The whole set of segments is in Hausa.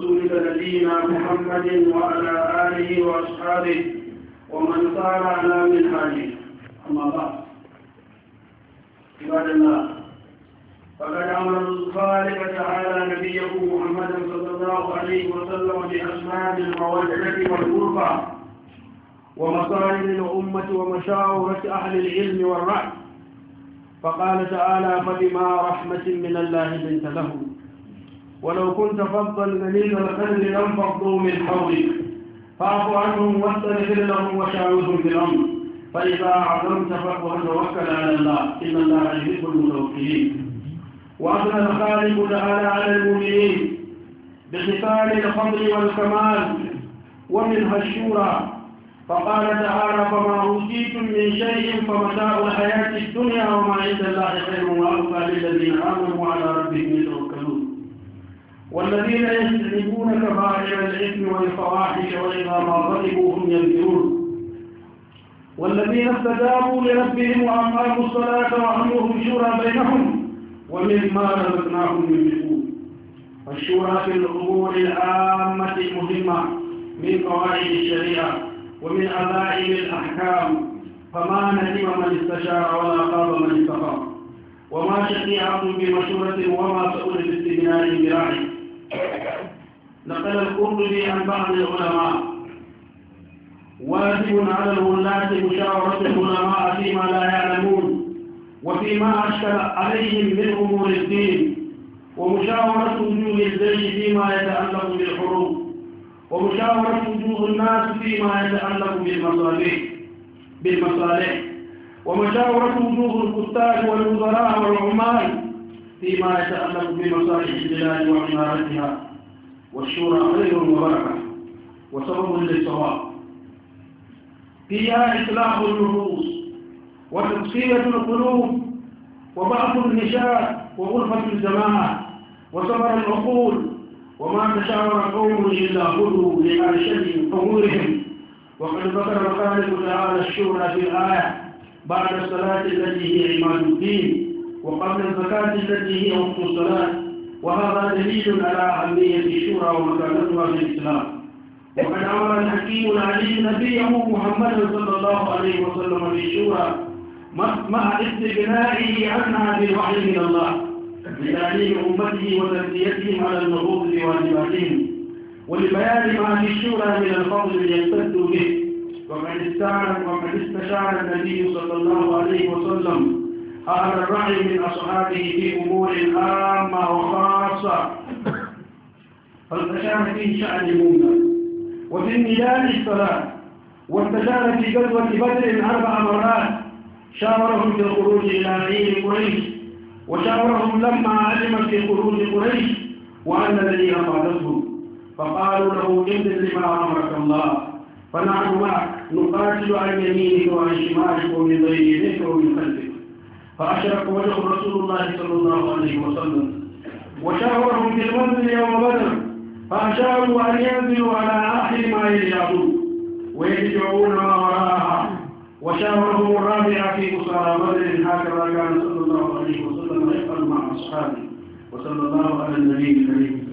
ورسولك نبينا محمد وعلى آله وأصحابه ومن سار على منهاجه. أما بعد، عباد الله، فقد أمر الخالق تعالى نبيه محمدا صلى الله عليه وسلم بأسباب المودة والألفة ومصالح الأمة ومشاورة أهل العلم والرأي، فقال تعالى: فبما رحمة من الله لنت لهم ولو كنت فظا غليظ القلب لانفضوا من حولك فاعف عنهم واستغفر لهم وشاورهم في الأمر فإذا عزمت فتوكل على الله إن الله يحب المتوكلين. وأثنى الخالق تعالى على المؤمنين بخصال الفضل والكمال ومنها الشورى، فقال تعالى: فما أوتيتم من شيء فمتاع الحياة الدنيا وما عند الله خير وأبقى للذين آمنوا وعلى ربهم يتوكلون. والذين يجتنبون كبائر الإثم والفواحش وإذا ما غضبوا هم ينذرون. والذين استجابوا لربهم وأقاموا الصلاة وأمرهم شورى بينهم ومما رزقناهم ينفقون. الشورى في الأمور العامة مهمة من قواعد الشريعة ومن عزائم الأحكام، فما ندم من استشار ولا خاب من استخار، وما شقي عبد بمشورة وما سئل باستغناء براعي. نقل القرطبي عن بعض العلماء: واجب على الولاة مشاورة العلماء فيما لا يعلمون وفيما أشكل عليهم من أمور الدين، ومشاورة وجوه الجيش فيما يتعلق بالحروب، ومشاورة وجوه الناس فيما يتعلق بالمصالح، ومشاورة وجوه الكتاب والوزراء والعمال فيما يتعلق بمصالح البلاد وعمارتها. والشورى خير وبركة وسبب للصواب، فيها إصلاح النفوس وتصفية القلوب وبعث النشاط وغرفة الجماعة وصبر العقول. وما تشاور قوم إلا هدوا لأرشد أمورهم. وقد ذكر الخالق تعالى الشورى في الآية بعد الصلاة التي هي عماد الدين وقبل الزكاة التي هي وقت الصلاة، وهذا دليل على أهمية الشورى ومكانتها في الإسلام. وقد أمر الحكيم العليم نبيه محمد صلى الله عليه وسلم بالشورى مع استغنائه عنها بالوحي من الله لتعليم أمته وتربيتهم على النهوض بواجباتهم ولبيان ما في الشورى من الفضل ليمتدوا به. وقد استشار النبي صلى الله عليه وسلم أهل الرأي من أصحابه في أمور عامة وخاصة، فاستشار في شأن المنكر وفي النداء الصلاة، واستشار في غزوة بدر 4 مرات، شاورهم في الخروج إلى عير قريش، وشاورهم لما علم في خروج قريش وأن الذي أفادتهم، فقالوا له: انزل لما أمرك الله فنحن معك نقاتل عن يمينك وعن شمالك ومن بين يديك ومن خلفك. فأشرق وجه رسول الله صلى الله عليه وسلم، وشاورهم في المنزل يوم بدر، فأشاروا أن ينزلوا على آخر ما يلعبون ويرجعون ما وراءها. وشاورهم الرابعة في أسرى بدر، هكذا كان صلى الله عليه وسلم يفعل مع أصحابه. وصلى الله على النبي الكريم.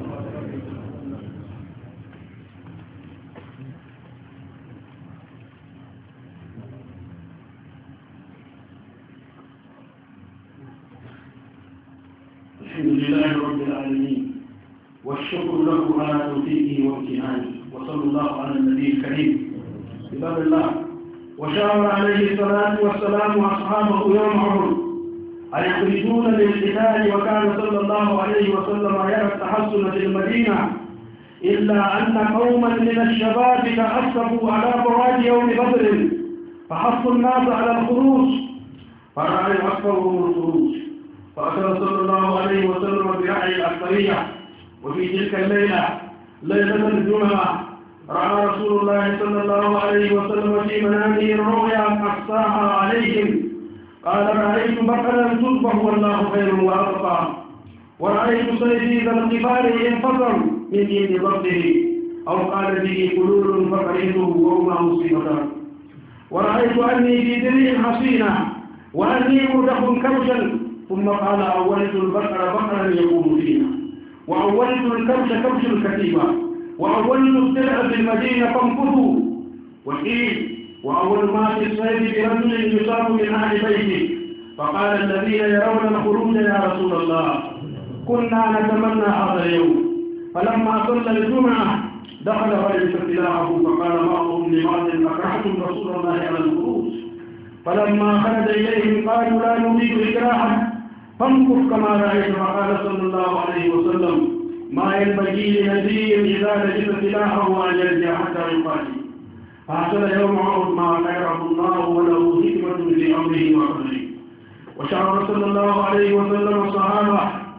الحمد لله رب العالمين، والشكر له على توفيقه وامتنانه، وصلى الله على النبي الكريم. عباد الله، وشاور عليه الصلاة والسلام أصحابه يوم أحد أن يخرجون للقتال، وكان صلى الله عليه وسلم يرى التحصن في المدينة، إلا أن قوما من الشباب تأسفوا على فوات يوم بدر فحثوا الناس على الخروج، فرأى أكثرهم الخروج، فأتى صلى الله عليه وسلم برأي الأكثرية. وفي تلك الليلة ليلة الجمعة رأى رسول الله صلى الله عليه وسلم في منامه الرؤيا أقصاها عليهم، قال: رأيت بقرا تذبح والله خير وأبقى، ورأيت سيفي ذا القبال ينفصل من يد ضبطه، أو قال به قلول فكرهته وهما مصيبتان، ورأيت أني في درع حصينة وأني مردف كبشا، ثم قال: أولت البقر بقرا يقوم فينا، وأولت الكبش كبش الكتيبة، وأولت الدرع في المدينة فانفذوا. وقيل وأول ما في الصيد برجل يصاب من أهل بيته، فقال الذين يرون الخروج يا رسول الله كنا نتمنى هذا اليوم. فلما صلى الجمعة دخل رجل سلاحه فقال بعضهم لبعض أكرهتم رسول الله على الخروج؟ فلما خرج إليهم قالوا لا نريد إكراها فانكف كما رأيت. فقال صلى الله عليه وسلم ما ينبغي لنبي إذا لجد سلاحه أن يرجع حتى يقاتل. فحصل يوم عرض ما خيره الله وله حكمة في أمره وقدره. وشعر صلى الله عليه وسلم الصحابة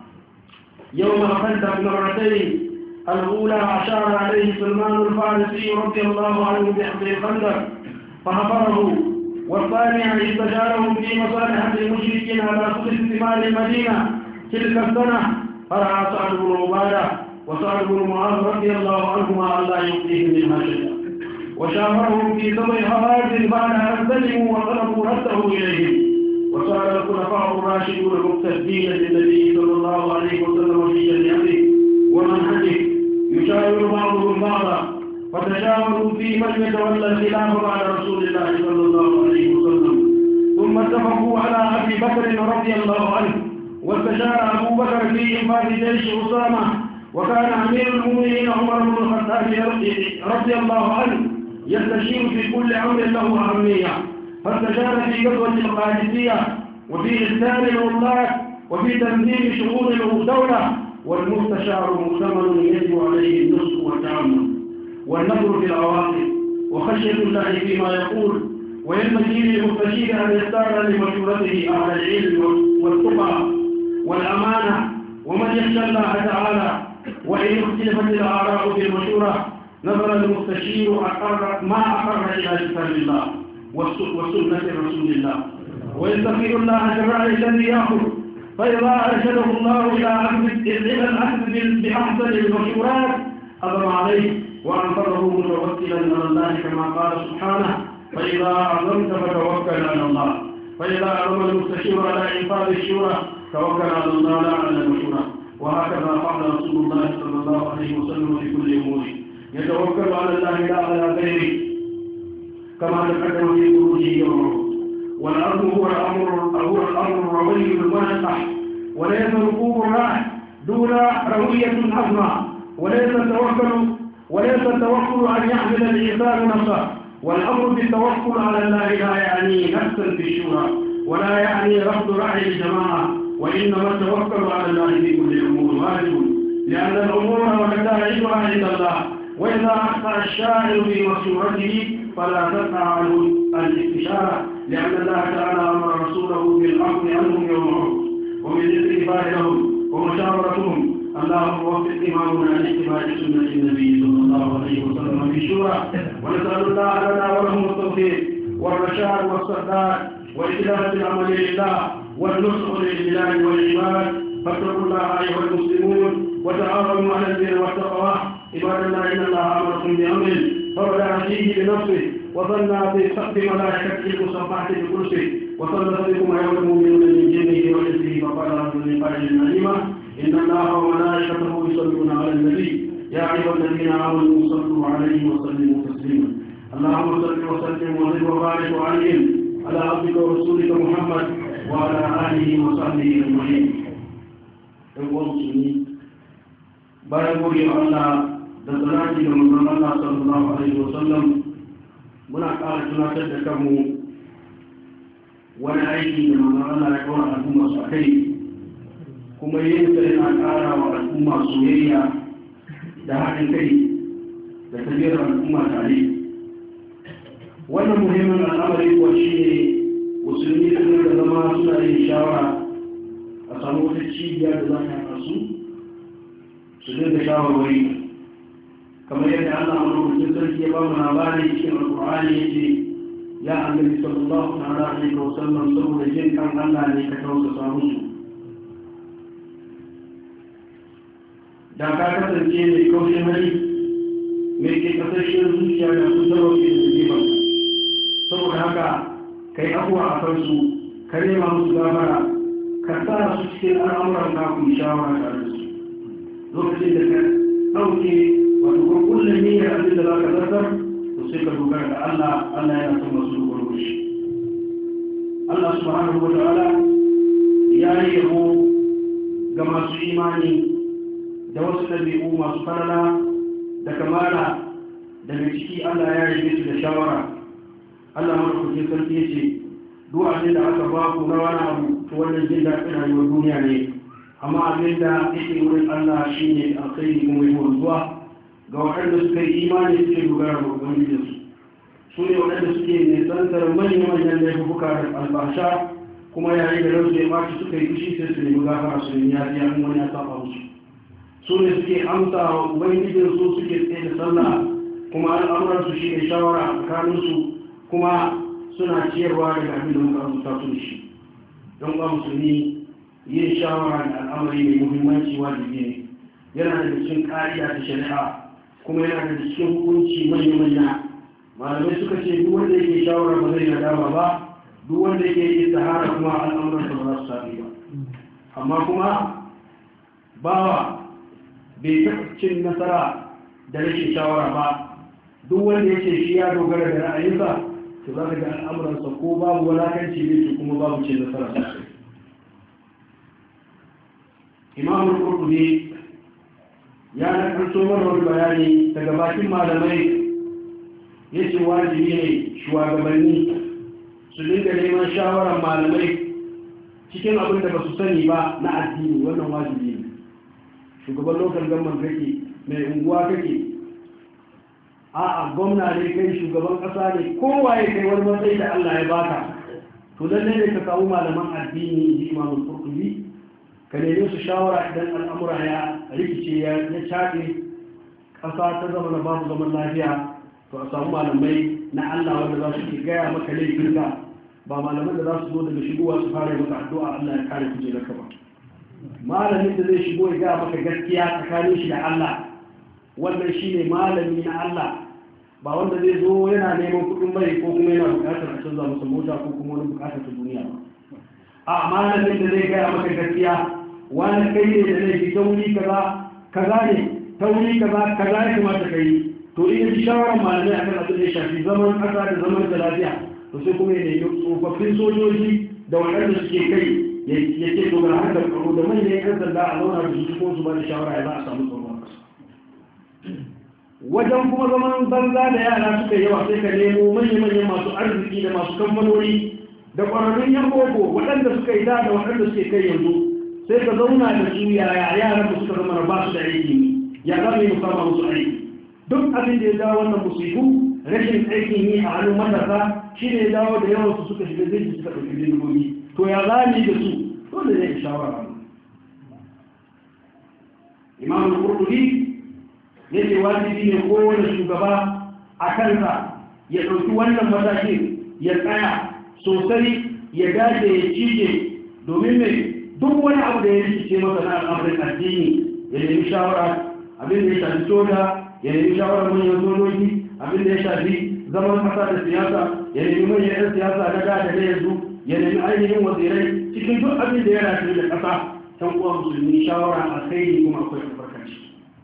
يوم الخندق مرتين، الأولى أشار عليه سلمان الفارسي رضي الله عنه بحفر الخندق فحفره، والثانية استشارهم في مصالحة المشركين على سوق ثمار المدينة تلك السنة، فرأى سعد بن عبادة وسعد بن معاذ رضي الله عنهما ألا يؤتيهم منها شيئا، وشاورهم في سبع حوادث بعد أن سلموا وطلبوا رده إليهم. وسأل الخلفاء الراشدون المقتدين للنبي صلى الله عليه وسلم في شريعته ومنهجه يشاور بعضهم بعضا، فتشاوروا في من يتولى الخلافة بعد رسول الله صلى الله عليه وسلم، ثم اتفقوا على أبي بكر رضي الله عنه، واستشار أبو بكر في إنفاذ جيش أسامة، وكان أمير المؤمنين عمر بن الخطاب رضي الله عنه يستشير في كل أمر له أهمية، فاستشار في غزوة القادسية وفي إرسال الولاة وفي تنظيم شؤون الدولة، والمستشار مؤتمن يجب عليه النصح والتعمل والنظر في العواقب وخشية الله فيما يقول، وينبغي للمستشير أن يختار لمشورته أهل العلم والتقى والأمانة ومن يخشى الله تعالى. وإن اختلفت الآراء في المشورة نظر المستشير ما أقر إلى كتاب الله وسنة رسول الله، ويستغفر الله كالرأي الذي يأخذ، فإذا أرشده الله إلى الأخذ بأحسن المشورات أضم عليه وأنفره متوكلا على الله كما قال سبحانه فإذا عزمت فتوكل على الله. فإذا عزم المستشير على إنفاذ الشورى توكل على الله لا على المشورة. وهكذا فعل رسول الله صلى الله عليه وسلم في كل أموره، يتوكل على الله لا على غيره كما تقدم في خروجه يوم. والأرض هو الأمر الروي المنقح، وليس ركوب الراح دون روية عظمى، وليس التوكل أن يحمل الإنسان نفسه. والأمر بالتوكل على الله لا يعني نفسا في الشورى ولا يعني رفض رأي الجماعة، وإنما التوكل على الله في كل الأمور واجب، لأن الأمور ونتائجها عند الله. وإذا أخطأ الشاعر في مشورته فلا تقع عنه الاستشارة، لأن الله تعالى أمر رسوله بالعفو عنهم يوم عرض ومن الاستغفار لهم ومشاورتهم. اللهم وفق إمامنا لاتباع سنة النبي صلى الله عليه وسلم في الشورى، ونسأل الله لنا ولهم التوفيق والرشاد والسداد وإخلاص العمل لله والنصح للبلاد والعباد. فاتقوا الله أيها المسلمون وتعاونوا على البر والتقوى. عباد الله إن الله أمركم بأمر فرد فيه بنفسه وظن بملائكته المسبحة بكرسه، وصلى بكم أيها المؤمنون من جنه وإنسه، فقال رجل من قائل عليما إن الله وملائكته يصلون على النبي يا أيها الذين آمنوا صلوا عليه وسلموا تسليما. اللهم صل وسلم وزد وبارك عليهم على عبدك ورسولك محمد وعلى آله وصحبه أجمعين. bayan gode wa Allah da salati da manzon Allah sallallahu alaihi wasallam, muna ƙara tunatar da kanmu wani aiki da manzon Allah ya kawo al'umma su kai, kuma yin sa yana ƙara wa al'umma soyayya da haɗin kai da tafiyar al'umma tare. Wannan muhimmin al'amari kuwa shi ne musulmi sun da zama suna yin shawara a samu wata cibiya da za ta kasu su dinga shawarwari, kamar yadda Allah madaukakin sarki ya ba mu labari cikin alƙur'ani yace ya annabi sallallahu alaihi wa sallam saboda jin kan Allah ne ka tausasa musu. Da ka kasance mai kaushin hali mai ke kasashen zuciya da su sarauke da jiban, saboda haka kai abuwa a kansu ka nema musu gafara ka sa su cikin al'amuran ka ku shawara tare da su. lokacin da ka ɗauke wato ko kullum niyyar abin da za ka zartar to sai ka dogara da Allah yana son masu dogaro da shi. Allah subhanahu wa ta'ala ya yi yabo ga masu imani da wasu ɗabi'u masu falala da kamala. Daga ciki Allah ya yi su da shawara. Allah madaukakin sarki ya ce duk abin da aka ba ku na wani abu to wannan jin daɗin rayuwar duniya ne, amma abin da yake wurin Allah shi ne alkhairi kuma yi wanzuwa ga waɗanda suka yi imani suke dogara ga ubangijinsu. Su ne waɗanda suke nisantar manyan laifuka da albasha, kuma yayin da ransu ya ɓaci suka yi fushi sai su nemi gafara su nemi yafiya in wani ya saba musu. Su ne suke amsa wa ubangijinsu suke tsaye da sallah, kuma al'amuransu shi ne shawara a tsakaninsu, kuma suna ciyarwa daga abin da muka rubuta su da shi. Don ba musulmi yin shawara da al'amari mai muhimmanci wajibi ne, yana da cikin ƙa'ida ta shari'a, kuma yana da cikin hukunci manya-manya. Malamai suka ce duk wanda yake shawara ba zai nadama ba, duk wanda yake yi sahara kuma al'amuransa ba za su sami ba. Amma kuma bawa bai taɓa cin nasara da rashin shawara ba. Duk wanda ya ce shi ya dogara da ra'ayinsa to za ka ga al'amuransa ko babu walakanci ne to kuma babu ce nasara sosai. Imamul Qurtubi ya nakalto mana wani bayani daga bakin malamai, ya ce wajibi ne shugabanni su dinga neman shawarar malamai cikin abin da ba su sani ba na addini. Wannan wajibi ne. Shugaban lokal gamman kake, mai unguwa kake, a'a gwamna ne kai, shugaban kasa ne, kowa ya kai wani matsayi da Allah ya baka, to lalle ne ka kawo malaman addini ji Imamul Qurtubi, ka nemi su shawara idan al'amura ya rikice ya caɗe, ƙasa ta zama na babu zaman lafiya, to a samu malamai na Allah wanda za su ke gaya maka laifinka, ba malaman da za su zo daga shigowa su fara maka addu'a Allah ya kare kujerarka ba. Malamin da zai shigo ya gaya maka gaskiya tsakanin shi da Allah, wannan shi ne malami na Allah, ba wanda zai zo yana neman kuɗin mai ko kuma yana buƙatar a canza masa mota ko kuma wani buƙatar ta duniya ba. A malamin da zai gaya maka gaskiya, wani kai ne da laifi ta wuri kaza ne, ta wuri kaza ya kamata ka yi, to ina ji shawarar malamai akan abin da ya shafi zaman ƙasa da zaman da lafiya, to sai kuma ya nemi tsofaffin sojoji da waɗanda suke kai ya ce to ga harkar tsaro da manyan 'yan sanda a zauna da su ko su ba da shawara ya za a samu tsaro a ƙasa. Wajen kuma zaman banza da yara suka yawa sai ka nemo manya-manyan masu arziki da masu kamfanoni da ƙwararrun yan boko waɗanda suka yi da waɗanda suke kai yanzu, sai ka zauna da su yaya yaran da suka zama ba su da aiki, ya za mu yi musama musu aiki. Duk abin da ya dawo wannan musibu, rashin aikin yi a hannun matasa shi ne ya dawo da yawan su suka shiga zai suka ɗauki bindigogi. To ya za mu yi da su, dole ne ya shawara. Imam Qurtubi ya ce wajibi ne kowane shugaba a kansa ya ɗauki wannan matakin, ya tsaya sosai, ya dace ya cije, domin mai duk wani abu da ya rikice masa na al'amarin addini ya nemi shawara. Abin da ya shafi soja ya nemi shawarar manyan sojoji, abin da ya shafi zaman kasa da siyasa ya nemi manyan 'yan siyasa na da na yanzu, ya nemi ainihin wazirai, cikin duk abin da ya rafi da kasa. Tan uwa musulmi, shawara a kai ne kuma akwai albarkaci.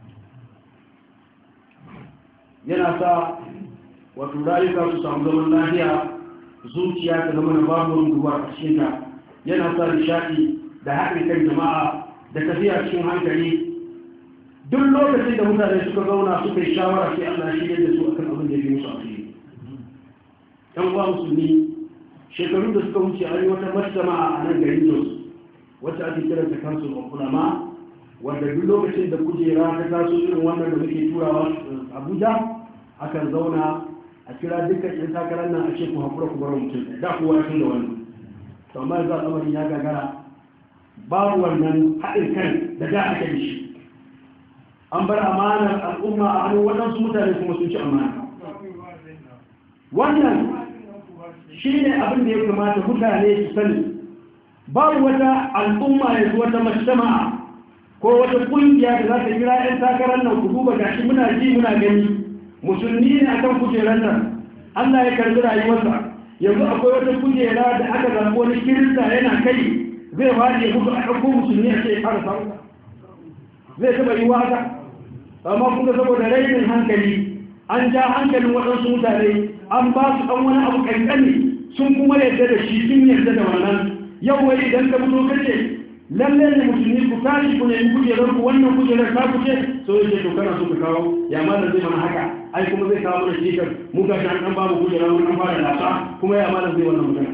Yana sa wato rayuka su samu zaman lafiya, zuciya ta zama na babu runguwar a cikinta. Yana sa nishaɗi da haɗin kan jama'a da tafiya cikin hankali. Duk lokacin da mutane suka zauna suka yi shawara sai Allah shi da su akan abin da ya fi musu alheri. Yan uwa musulmi, shekaru da suka wuce an yi wata majtama'a a nan garin Jos wacce ake kiranta Council of Ulama, wanda duk lokacin da kujera ta taso irin wannan da muke turawa Abuja, akan zauna a kira dukkan 'yan takarar nan a ce ku haƙura ku bar mutum da kowa ya da wannan. To amma yanzu al'amarin ya gagara, babu wannan haɗin kan da da aka yi shi. An bar amanar al'umma a hannun waɗansu mutane kuma sun ci amana. Wannan shi ne abin da ya kamata mutane su sani. Babu wata al'umma yanzu wata majtama'a ko wata ƙungiya da za ta kira 'yan takarar nan ku duba gashi muna ji muna gani. Musulmi ne akan kujerar nan, Allah ya karbi rayuwarsa. Yanzu akwai wata kujera da aka zaɓi wani kirista yana kai, zai faɗi ya mutu a ɗauko musulmi a ce ya fara samu. zai taɓa yi haka? amma kuma saboda rainin hankali an ja hankalin waɗansu mutane an ba su ɗan wani abu ƙanƙani sun kuma yarda da shi sun yarda da wannan yau wai idan ka fito kace lalle ne musulmi ku tashi ku nemi kujerar ku wannan kujerar ta kuce so yake to kana so ka kawo ya malam zai mana haka ai kuma zai kawo mana shekar mu ga shan an babu kujera mun an fara lasa kuma ya malam zai wannan magana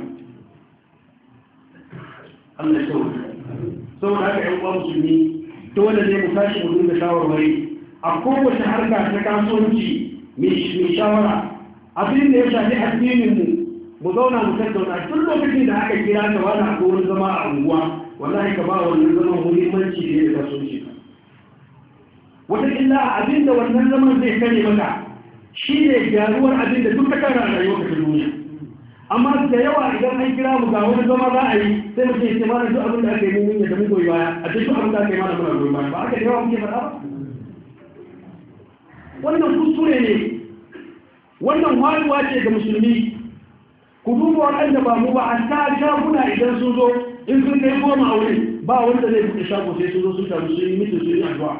Allah ya tsawo saboda haka ƴan uwa musulmi dole ne mu tashi mu dinga shawarwari a kowace harka ta kasuwanci mai shawara abin da ya shafi addinin mu zauna mu tattauna duk lokacin da aka kira ka wani a wurin zama a unguwa wallahi ka ba wannan zaman muhimmanci ne da kasuwanci wata illa abin da wannan zaman zai kare maka shi ne gyaruwar abin da duk ka kara a rayuwar ta duniya amma da yawa idan an kira mu ga wani zama za a yi sai mu ce sai mana duk abin da aka yi mun yadda mun goyi baya a duk abin da aka yi mana muna goyi baya ba aka da yawa muke faɗa ba wannan kuskure ne wannan wayewa ce ga musulmi ku duba waɗanda ba mu ba a ta shaguna idan sun zo in sun kai goma aure ba wanda zai buɗe shago sai sun zo sun taru sun yi mutu sun yi addu'a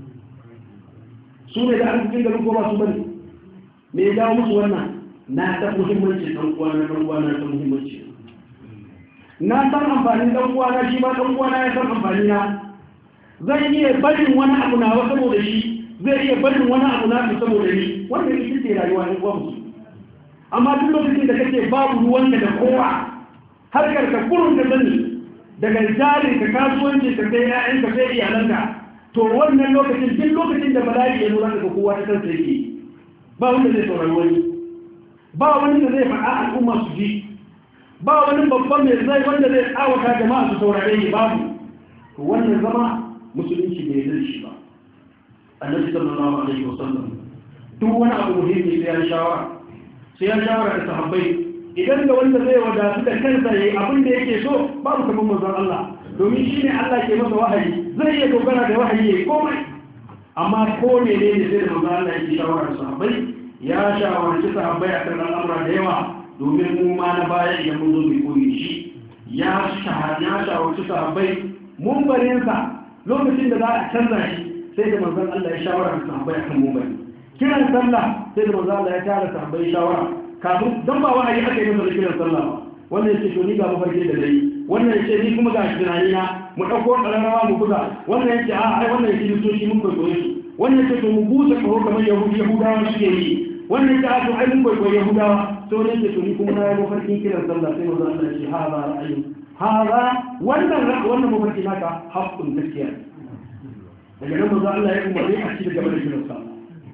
su ne da arzikin garin ko ba su bane me ya dawo musu wannan na san muhimmancin ɗan uwana san muhimmanci na san amfanin ɗan uwana shi ma ɗan uwana ya san amfani na zan iya barin wani abu na saboda shi zai iya barin wani abu na saboda ni wanda ita ce rayuwa ne kuwa musu amma duk lokacin da kake babu ruwanka da kowa harkar ka kurun ka sani daga jarin ka kasuwanci ka sai ƴaƴan ka sai iyalanka to wannan lokacin duk lokacin da bala'i ya nuna daga kowa ta kansa yake ba wanda zai saurari wani ba wani da zai faɗa al'umma su ji ba wani babban mai zai wanda zai tsawata jama'a su saurare ni babu to wannan zama musulunci bai zai shi ba annabi sallallahu alaihi wasallam duk wani abu muhimmi sai ya shawara da sahabbai idan da wanda zai wadatu da kansa yayi abin da yake so babu kamar manzon Allah domin shine Allah ke masa wahayi zai iya dogara da wahayi yayi komai amma ko ne sai da manzon Allah yake shawara da sahabbai ya shawarci sahabbai akan al'amura da yawa domin mu ma na baya idan mun zo mu koyi shi ya shawarci sahabbai mun barinsa lokacin da za a canza shi sai da manzon Allah ya shawara da sahabbai akan mun bari kiran sallah sai da manzo Allah ya tara sahabbai shawara kafin dan ba wahayi aka yi masa kiran sallah ba wannan yace to ni ga mafarki da dai wannan yace ni kuma ga tunani na mu dauko kararawa mu buga wannan yace a ai wannan yace to shi mun koyi su wannan yace to mu busa ko kamar yahudawa suke yi wannan yace a to ai mun koyi yahudawa to ne yace to ni kuma na yi mafarkin kiran sallah sai manzo Allah ya ce hada ra'ayi hada wannan mafarki naka haqqun gaskiya daga nan manzo Allah ya umarni a cikin gaba da kiran sallah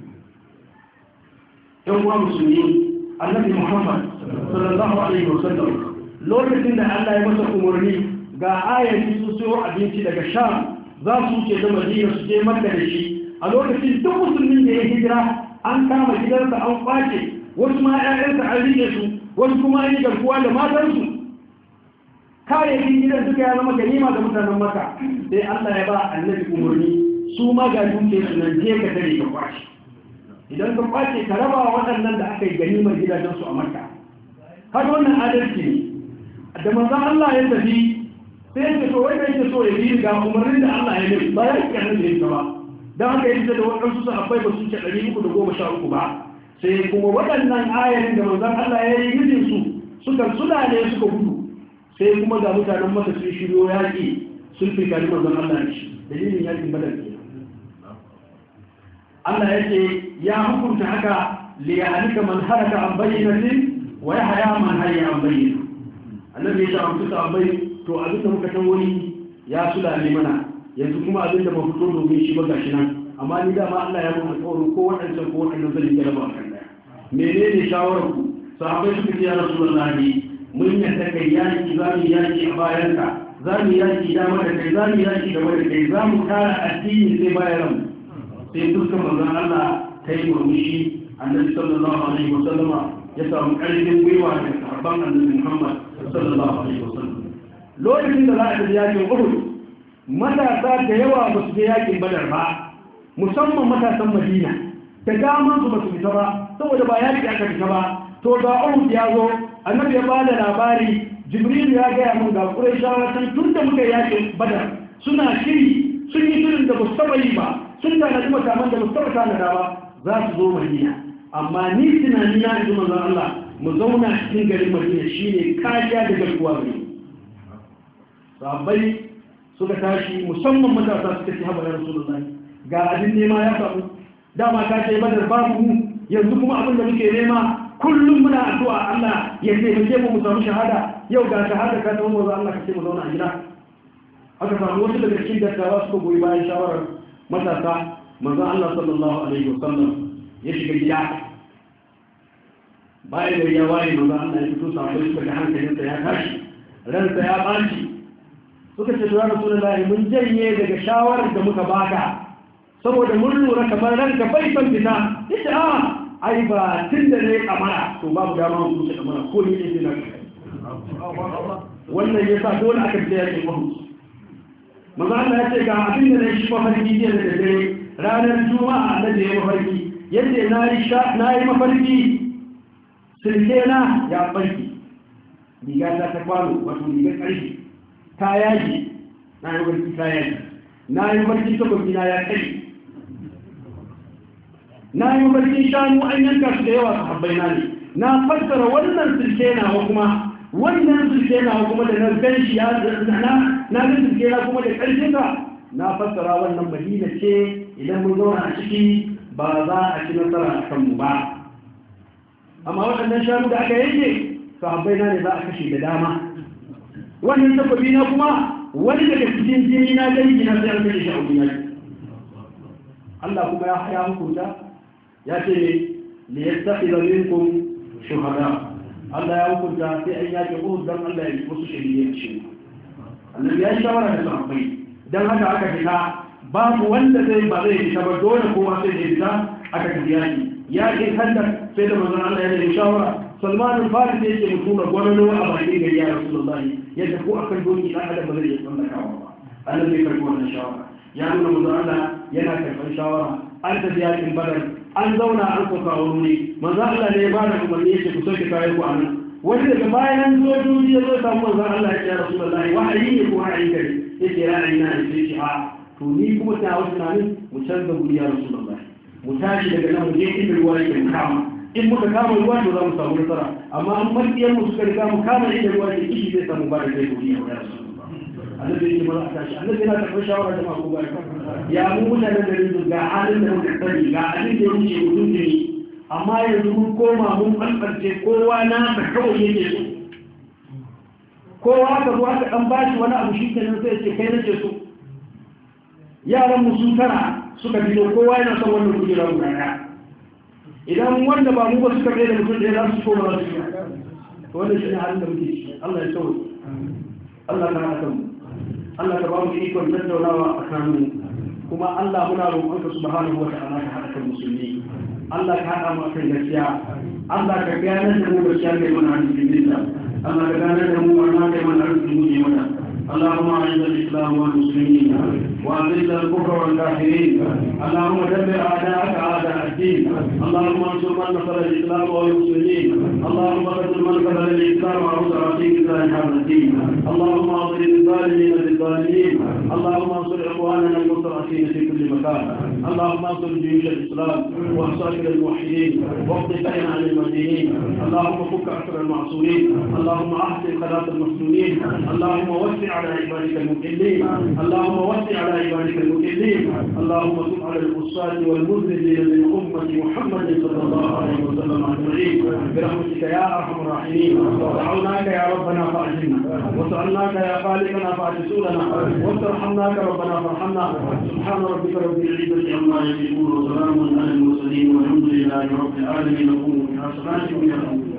yan uwa musulmi annabi Muhammad sallallahu alaihi wasallam lokacin da Allah ya masa umarni ga ayati su siyo abinci daga Sham za su ce da Madina su je Makka da shi a lokacin duk musulmin da ya hijira an kama gidansa an kwace wasu ma ƴaƴansa an rike su wasu kuma an yi garkuwa da matansu kayayyakin gidan suka ya zama ganima ga mutanen Makka sai Allah ya ba annabi umarni su ma ga dukiyarsu nan je ka tare ka kwace idan ka kwace ka raba waɗannan da aka yi ganimar gidajensu a Makka har wannan adalci ne da manzon Allah ya tafi sai ya so wanda yake so ya bi ga umarnin da Allah ya yi ba ya kiyar da yake ba dan haka yake da waɗansu sahabbai ba su ce 313 ba sai kuma waɗannan ayoyin da manzon Allah ya yi yidin su suka sulale suka gudu sai kuma ga mutanen Makka sun shiryo yaki sun fi kari manzon Allah ne dalilin yakin Badar Allah yake ya hukunta haka li yahlika man halaka an bayyinatin wa yahya man hayya an bayyina annabi ya ce ta bai to abinda muka san wani ya sulale mana yanzu kuma abinda ba fito domin shi ba gashi nan amma ni da ma Allah ya mun alƙawarin ko wadannan ko wadannan zai yi galaba kan daya menene shawarar ku sahabbai suka ce ya rasulullahi mun yadda kai yaki zamu yaki a bayanka zamu yaki dama da kai zamu yaki gaba da kai zamu kara addini sai bayan sai dukkan manzon Allah ta yi murmushi annabi sallallahu alaihi wasallama ya samu ƙarfin gwiwa da sahabban annabi Muhammad sallallahu alaihi wasallam lokacin da za a tafi yakin Uhud matasa da yawa ba su je yakin Badar ba musamman matasan Madina da daman su ba su fita ba saboda ba yaki aka fita ba to ga Uhud ya zo annabi ya bada labari Jibril ya ga mun ga Qurayshawa tun da muka yakin Badar suna shiri sun yi shirin shirin da ba su taɓa yi ba sun tanadi makaman da ba su taɓa tanada ba za su zo Madina amma ni tunani na yanzu manzon Allah mu zauna cikin garin Madina shine kariya da garkuwa gare sahabbai suka tashi musamman matasa suka ci haɓa ya Rasulullahi ga abin nema ya samu dama ka ce badar babu mu yanzu kuma abin da muke nema kullum muna addu'a Allah ya taimake mu samu shahada yau ga shahada ka samu manzon Allah ka ce mu zauna a gida aka samu wasu daga cikin dattawa suka goyi bayan shawarar matasa manzon Allah sallallahu alaihi wasallam ya shiga gida bayan da ya waye manzon Allah ya fito sahabbai suka ga hankalinsa ya tashi ransa ya ɓaci suka ce ya Rasulullahi mun janye daga shawarar da muka baka saboda mun lura kamar ranka bai son fita yace ai ba tun da ne kamara to babu dama mu kuce kamara ko ni ne na wannan yasa dole aka tsaya cikin mahimmanci manzo Allah ya ce ga abin da nayi shi mafarki jiya da dare ranar juma'a annabi ya mafarki yace nayi mafarki silke na ya farki riga ta kwano wato riga karfi ta yaji na yi mafarki ta yaji na yi mafarki takobi na ya kai na yi mafarki shanu an yanka su da yawa sahabbai na ne na fassara wannan silke na kuma wannan sulke na kuma da nan ganshi ya na ga sulke na kuma da ƙarfin ka na fassara wannan madina ce idan mun zauna a ciki ba za a ci nasara a kanmu ba amma waɗannan shanu da aka yanke sahabbai na ne za a kashe da dama wannan tabbabi na kuma wani daga cikin jini na dangi na sai an kashe shi a wuri Allah kuma ya hukunta ya ce ne liyattakhidha minkum shuhada Allah ya hukunta sai an yake Uhud dan Allah ya wasu shahidai ce annabi ya shawara da sahabbai dan haka aka fita babu wanda zai ba zai fita ba dole kowa sai ya fita aka tafiya ya ke handa sai da manzon Allah ya yi shawara Salman al-Farisi yake mutuna gwanano a bakin gari ya Rasulullahi yadda ko akan doki dan adam ba zai yi tsallakawa ba annabi ya karbi wannan shawara ya nuna manzon Allah yana karban shawara an tafi yakin Badar an zauna an soka wani manzon Allah ne ya ba da umarni yake ku soke kayan ku anan wani daga bayan sojoji ya zo samu manzon Allah ya ce Rasulullahi wahayi ne ko wahayi gari yake ra'ayi na ne sai a to ni kuma ta wasu tunanin mu canza guri ya Rasulullahi mu tashi daga nan mu je inda ruwa yake kama in muka kama ruwa to za mu samu nasara amma an martiyar mu suka riga mu kama inda ruwa yake kishi zai samu ba da kai guri ya Rasulullahi annabi yake mana a tashi annabi yana karɓar shawara da mako bai ya mu mutanen da rinzu ga halin da muka sani ga abin da yake mutum ne amma yanzu mun koma mun ɓalɓalce kowa na ka kawai yake so kowa ka zo aka ɗan bashi wani abu shi kenan sai ce kai nake so yaran mu sun tara suka fito kowa yana son wannan kujera guda ɗaya idan wanda ba mu ba suka kai da mutum ɗaya za su koma za su yi to wannan shi ne halin da muke ciki Allah ya sauke Allah ka haɗa kanmu Allah ka ba mu ikon tattaunawa a kanmu kuma Allah muna roƙonka subhanahu wa ta'ala ka haɗa kan musulmi Allah ka haɗa mu akan gaskiya Allah ka gane da mu gaskiya kai mana arziki da Allah ka gane da mu wannan kai mana arziki mu ne mata اللهم اعز الاسلام والمسلمين واذل الكفر والكافرين اللهم دمر اعداءك اعداء الدين اللهم انصر من نصر الاسلام والمسلمين اللهم قتل من قتل الاسلام وانصر في كتاب هذا الدين اللهم اضرب الظالمين بالظالمين اللهم انصر اخواننا المستضعفين في كل مكان اللهم انصر جيوش الاسلام واحصاك الموحدين واقض كيد عن المدينين اللهم فك اسر المعصومين اللهم احسن خلاص المفتونين اللهم وسع على عبادك المكلين اللهم وسع على عبادك المكلين اللهم تب على القصاة والمذنبين من أمة محمد صلى الله عليه وسلم أجمعين برحمتك يا أرحم الراحمين دعوناك يا ربنا فأجلنا وسألناك يا خالقنا فأجسولنا واسترحمناك ربنا فارحمنا سبحان ربك رب العزة عما يصفون وسلام على المرسلين والحمد لله رب العالمين. نقوم بها صلاتكم يا رب.